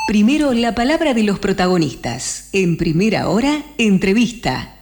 Primero la palabra de los protagonistas. En Primera Hora, entrevista.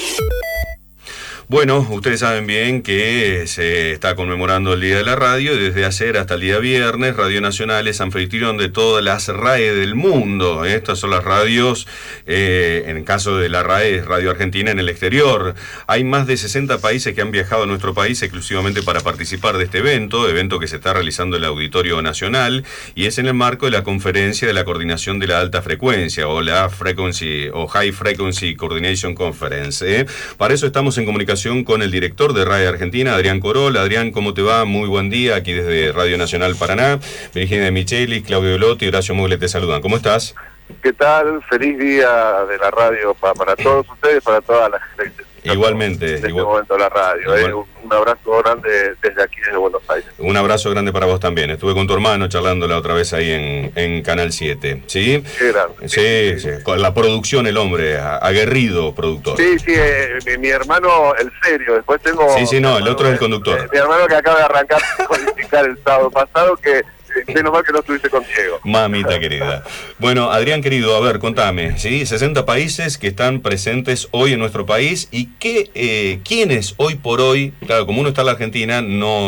Bueno, ustedes saben bien que se está conmemorando el Día de la Radio y desde ayer hasta el día viernes Radio Nacional es anfitrión de todas las RAE del mundo. Estas son las radios, en el caso de la RAE es Radio Argentina en el exterior. Hay más de 60 países que han viajado a nuestro país exclusivamente para participar de este evento que se está realizando en el Auditorio Nacional y es en el marco de la conferencia de la coordinación de la alta frecuencia o la High Frequency Coordination Conference. Para eso estamos en comunicación con el director de RAE Argentina, Adrián Corol. Adrián, ¿cómo te va? Muy buen día, aquí desde Radio Nacional Paraná. Virginia de Micheli, Claudio Velotti y Horacio Mugle te saludan. ¿Cómo estás? ¿Qué tal? Feliz día de la radio para todos ustedes, para toda la gente. Igualmente. En este momento la radio. Un abrazo grande desde aquí, desde Buenos Aires. Un abrazo grande para vos también. Estuve con tu hermano charlando la otra vez ahí en Canal 7. ¿Sí? Qué grande. Sí. Con la producción, el hombre, aguerrido productor. Sí, mi hermano, el serio. Después tengo... Sí, el otro es el conductor. Mi hermano que acaba de arrancar a el sábado pasado, que... menos mal que no estuviste con Diego. Mamita querida. Bueno, Adrián querido, a ver, contame, ¿sí? 60 países que están presentes hoy en nuestro país y quiénes hoy por hoy, claro, como uno está en la Argentina,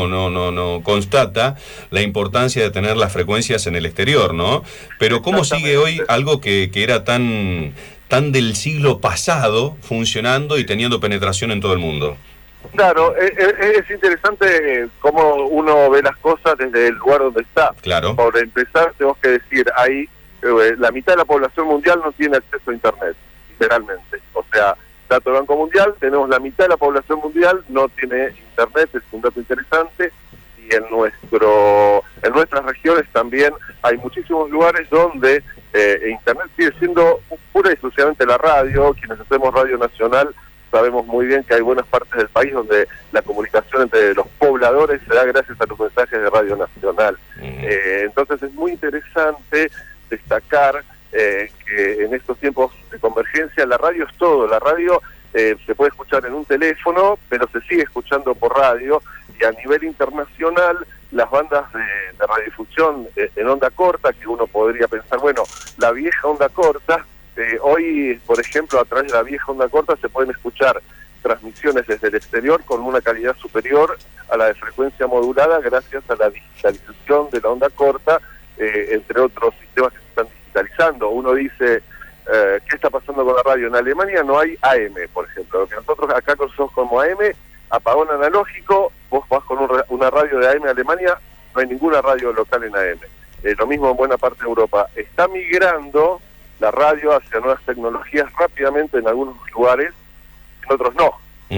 no constata la importancia de tener las frecuencias en el exterior, ¿no? Pero ¿cómo sigue hoy algo que era tan del siglo pasado funcionando y teniendo penetración en todo el mundo? Claro, es interesante cómo uno ve las cosas desde el lugar donde está. Claro. Por empezar, tenemos que decir, ahí la mitad de la población mundial no tiene acceso a Internet, literalmente. O sea, dato del Banco Mundial, tenemos la mitad de la población mundial no tiene Internet, es un dato interesante. Y en nuestras regiones también hay muchísimos lugares donde Internet sigue siendo pura y exclusivamente la radio. Quienes hacemos Radio Nacional sabemos muy bien que hay buenas partes del país donde la comunicación entre los pobladores se da gracias a los mensajes de Radio Nacional. Entonces es muy interesante destacar que en estos tiempos de convergencia la radio es todo. La radio se puede escuchar en un teléfono, pero se sigue escuchando por radio, y a nivel internacional las bandas de radiodifusión en onda corta, que uno podría pensar, bueno, la vieja onda corta, hoy, por ejemplo, a través de la vieja onda corta se pueden escuchar transmisiones desde el exterior con una calidad superior a la de frecuencia modulada gracias a la digitalización de la onda corta, entre otros sistemas que se están digitalizando. Uno dice, ¿qué está pasando con la radio? En Alemania no hay AM, por ejemplo. Lo que nosotros acá conocemos como AM, apagón analógico, vos vas con una radio de AM en Alemania, no hay ninguna radio local en AM. Lo mismo en buena parte de Europa. Está migrando la radio hacia nuevas tecnologías rápidamente en algunos lugares, en otros no.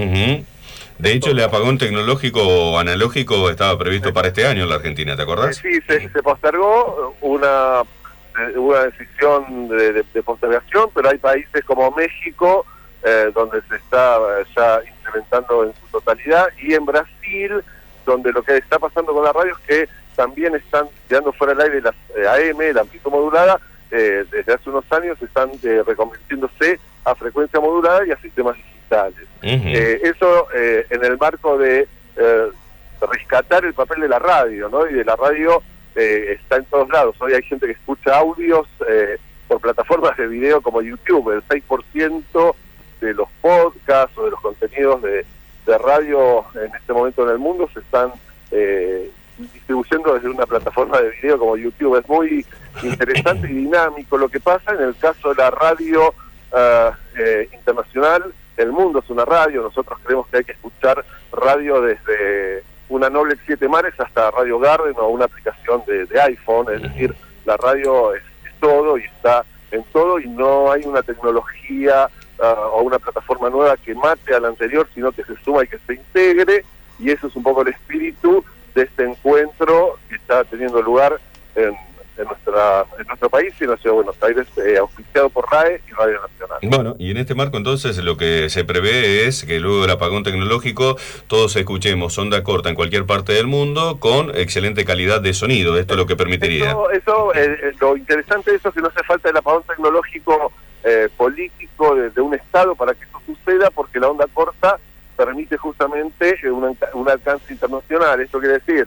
De hecho, el apagón tecnológico analógico estaba previsto para este año en la Argentina, ¿te acordás? Sí, se postergó una decisión de postergación, pero hay países como México, donde se está ya implementando en su totalidad, y en Brasil, donde lo que está pasando con la radio es que también están quedando fuera del aire las AM, la amplitud modulada. Desde hace unos años están reconvirtiéndose a frecuencia modulada y a sistemas digitales. Eso en el marco de rescatar el papel de la radio, ¿no? Y de la radio está en todos lados. Hoy hay gente que escucha audios por plataformas de video como YouTube. El 6% de los podcasts o de los contenidos de radio en este momento en el mundo se están distribuyendo desde una plataforma de video como YouTube. Es muy interesante y dinámico lo que pasa. En el caso de la radio internacional, el mundo es una radio. Nosotros creemos que hay que escuchar radio desde una Noblex 7 Mares hasta Radio Garden o una aplicación de iPhone. Es decir, la radio es todo y está en todo, y no hay una tecnología o una plataforma nueva que mate a la anterior, sino que se suma y que se integre, y eso es un poco el espíritu de este encuentro que está teniendo lugar en nuestro país y en la ciudad de Buenos Aires, auspiciado por RAE y Radio Nacional. Bueno, y en este marco entonces lo que se prevé es que luego del apagón tecnológico todos escuchemos onda corta en cualquier parte del mundo con excelente calidad de sonido. Esto es lo que permitiría. Lo interesante de eso es que no hace falta el apagón tecnológico político de un Estado para que eso suceda, porque la onda corta permite justamente un alcance internacional. Esto quiere decir,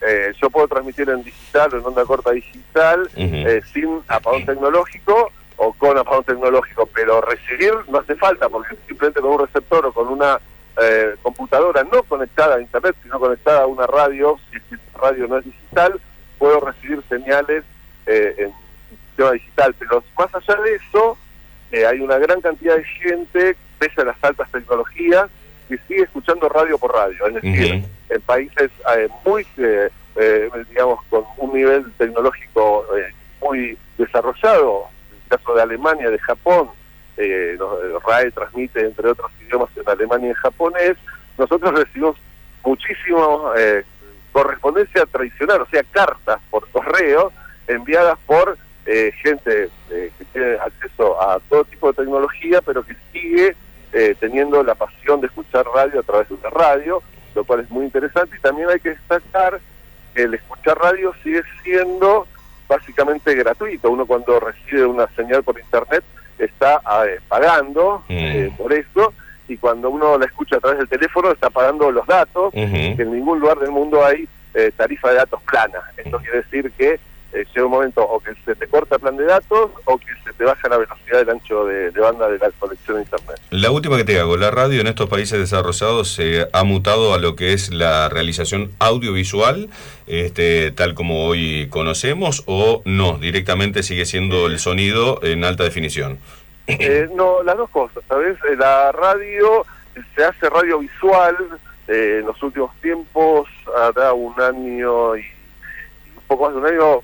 yo puedo transmitir en digital o en onda corta digital sin apagón tecnológico o con apagón tecnológico, pero recibir no hace falta, porque simplemente con un receptor o con una computadora no conectada a internet, sino conectada a una radio, si esta radio no es digital, puedo recibir señales en sistema digital. Pero más allá de eso, hay una gran cantidad de gente, pese a las altas tecnologías, que sigue escuchando radio por radio. Es decir, en países muy, digamos, con un nivel tecnológico muy desarrollado, en el caso de Alemania, de Japón, RAE transmite, entre otros idiomas, en Alemania y en japonés. Nosotros recibimos muchísimo correspondencia tradicional, o sea, cartas por correo enviadas por gente que tiene acceso a todo tipo de tecnología, pero que sigue teniendo la pasión de escuchar radio a través de una radio, lo cual es muy interesante. Y también hay que destacar que el escuchar radio sigue siendo básicamente gratuito. Uno, cuando recibe una señal por internet, está pagando por eso, y cuando uno la escucha a través del teléfono está pagando los datos, que en ningún lugar del mundo hay tarifa de datos plana. Esto quiere decir que llega un momento o que se te corta el plan de datos o que se te baja la velocidad del ancho de banda de la conexión a internet. La última que te hago, ¿la radio en estos países desarrollados se ha mutado a lo que es la realización audiovisual, tal como hoy conocemos, o no, directamente sigue siendo el sonido en alta definición? No, las dos cosas, ¿sabes? La radio, se hace radiovisual en los últimos tiempos, hará un año y un poco más de un año,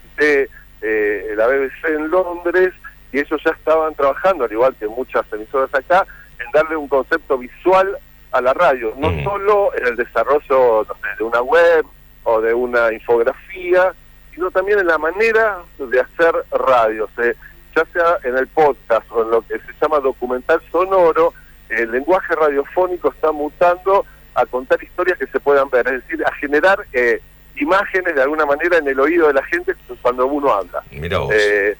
la BBC en Londres, y ellos ya estaban trabajando, al igual que muchas emisoras acá, en darle un concepto visual a la radio, no solo en el desarrollo, no sé, de una web o de una infografía, sino también en la manera de hacer radio, ya sea en el podcast o en lo que se llama documental sonoro. El lenguaje radiofónico está mutando a contar historias que se puedan ver, es decir, a generar imágenes de alguna manera en el oído de la gente cuando uno habla. Mira vos.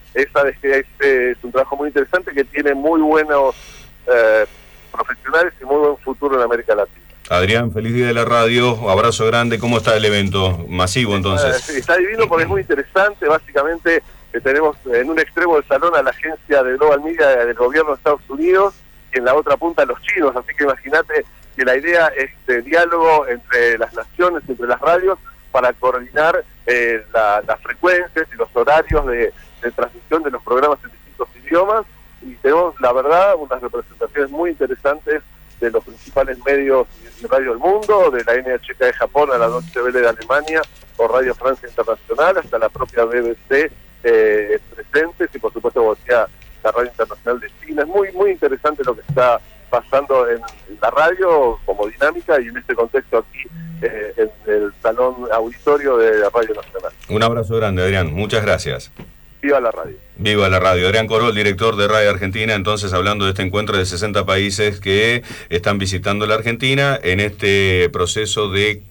Es un trabajo muy interesante que tiene muy buenos profesionales y muy buen futuro en América Latina. Adrián, feliz día de la radio, abrazo grande. ¿Cómo está el evento masivo entonces? Está divino porque es muy interesante. Básicamente tenemos en un extremo del salón a la agencia de Global Media del gobierno de Estados Unidos y en la otra punta a los chinos, así que imagínate que la idea es de diálogo entre las naciones, entre las radios, para coordinar las frecuencias y los horarios de transmisión de los programas en distintos idiomas, y tenemos, la verdad, unas representaciones muy interesantes de los principales medios de radio del mundo, de la NHK de Japón a la Deutsche Welle de Alemania, o Radio Francia Internacional, hasta la propia BBC presentes, y por supuesto la Radio Internacional de China. Es muy, muy interesante lo que está pasando en la radio como dinámica, y en este contexto aquí en el salón auditorio de la Radio Nacional. Un abrazo grande, Adrián, muchas gracias. Viva la radio. Viva la radio. Adrián Corol, director de RAE Argentina, entonces hablando de este encuentro de 60 países que están visitando la Argentina en este proceso de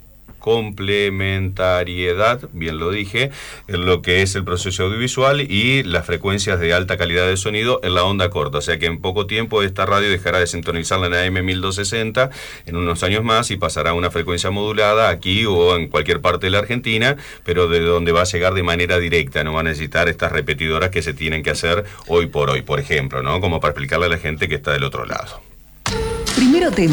complementariedad, bien lo dije, en lo que es el proceso audiovisual y las frecuencias de alta calidad de sonido en la onda corta. O sea que en poco tiempo esta radio dejará de sintonizarla en AM 1260 en unos años más y pasará a una frecuencia modulada aquí o en cualquier parte de la Argentina, pero de donde va a llegar de manera directa. No va a necesitar estas repetidoras que se tienen que hacer hoy por hoy, por ejemplo, ¿no? Como para explicarle a la gente que está del otro lado. Primero te